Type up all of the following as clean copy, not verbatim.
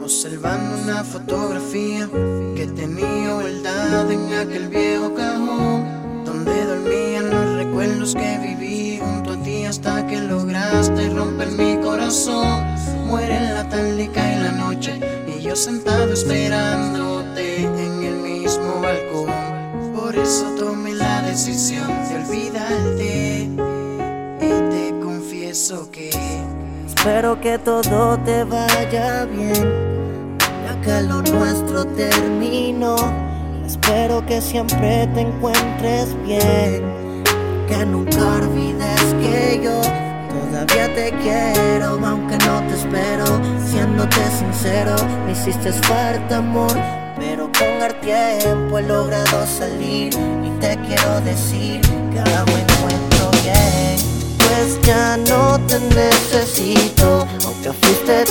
Observando una fotografía que tenía guardada en aquel viejo cajón, donde dormían los recuerdos que viví junto a ti hasta que lograste romper mi corazón. Muere la tarde y cae la noche y yo sentado esperándote en el mismo balcón. Por eso tomé la decisión de olvidarte y te confieso que espero que todo te vaya bien, ya que lo nuestro terminó. Espero que siempre te encuentres bien, que nunca olvides que yo todavía te quiero, aunque no te espero. Siéndote sincero, me hiciste falta amor, pero con el tiempo he logrado salir y te quiero decir que ahora me encuentro bien. Pues ya no te necesito, aunque fuiste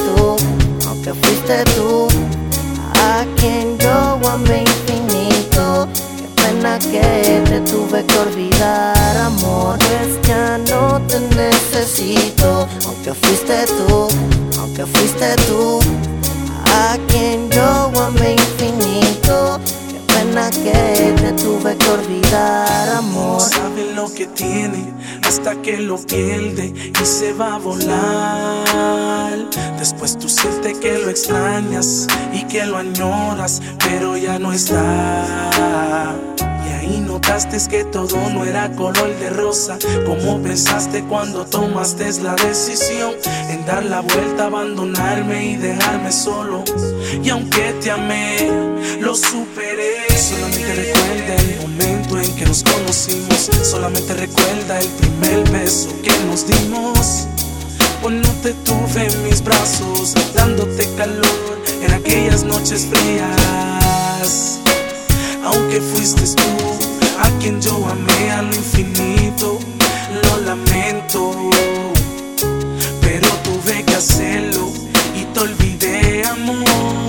tú a quien yo amé infinito. Qué pena que te tuve que olvidar, amor. Pues ya no te necesito, aunque fuiste tú a quien yo amé infinito. Qué pena que te tuve que olvidar, amor. No sabe lo que tiene hasta que lo pierde y se va a volar. Después tú sientes que lo extrañas y que lo añoras, pero ya no está. Y ahí notaste que todo no era color de rosa, como pensaste cuando tomaste la decisión en dar la vuelta, abandonarme y dejarme solo. Y aunque te amé, lo superé. Solamente recuerda el momento en que nos conocimos, solamente recuerda el primer beso que nos dimos. Cuando te tuve en mis brazos, dándote calor en aquellas noches frías. Aunque fuiste tú a quien yo amé a lo infinito, lo lamento, pero tuve que hacerlo y te olvidé, amor.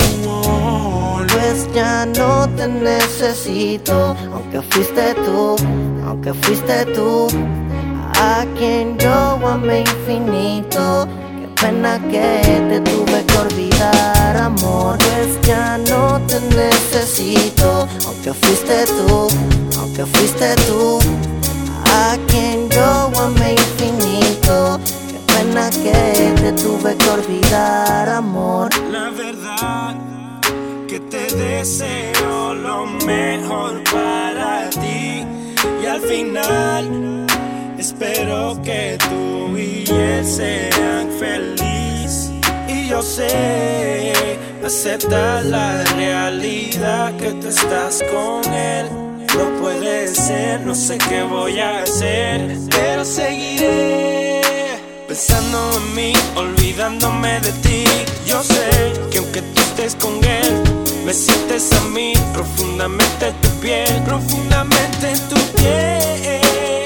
Pues ya no te necesito, aunque fuiste tú a quien yo amé infinito. Qué pena que te tuve que olvidar, amor. Pues ya no te necesito, aunque fuiste tú a quien yo amé infinito. Qué pena que te tuve que olvidar, amor. La verdad que te deseo lo mejor para ti, y al final espero que tú y él sean felices. Y yo sé, acepta la realidad que tú estás con él. No puede ser, no sé qué voy a hacer, pero seguiré pensando en mí, olvidándome de ti. Yo sé que aunque tú estés con él, me sientes a mí profundamente en tu piel, profundamente en tu piel.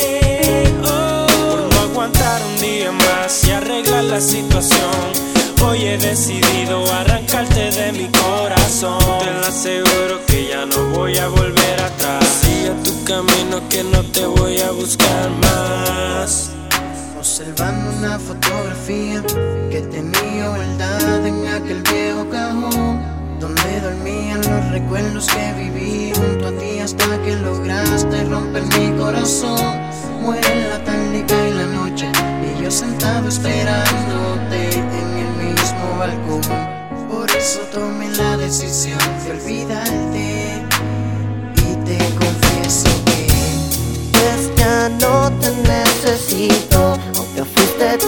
Por no aguantar un día más y arreglar la situación, hoy he decidido arrancarte de mi corazón. Te lo aseguro que ya no voy a volver atrás. Sigue tu camino que no te voy a buscar más. Observando una fotografía que tenía guardada en aquel viejo cajón, donde dormían los recuerdos que viví junto a ti hasta que lograste romper mi corazón. Muere la tarde y cae la noche y yo sentado esperándote en el mismo balcón. Por eso tomé la decisión de olvidarte y te confieso que pues ya no te necesito, aunque fuiste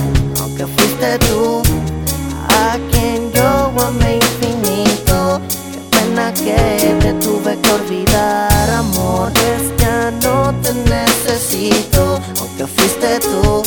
tú a quien yo amé infinito. Qué pena que te tuve que olvidar, amor. Pues ya no te necesito, aunque fuiste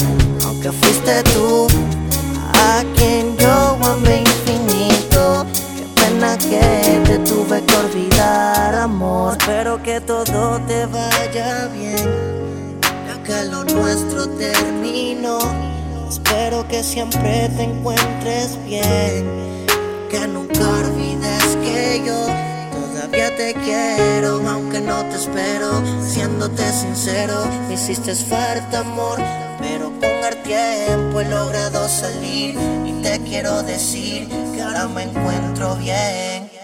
tú a quien yo amé infinito. Qué pena que te tuve que olvidar, amor. Espero que todo te vaya bien, ya que lo nuestro terminó. Espero que siempre te encuentres bien, que nunca olvides que yo todavía te quiero, aunque no te espero. Siéndote sincero, me hiciste falta amor, pero con el tiempo tiempo he logrado salir y te quiero decir que ahora me encuentro bien.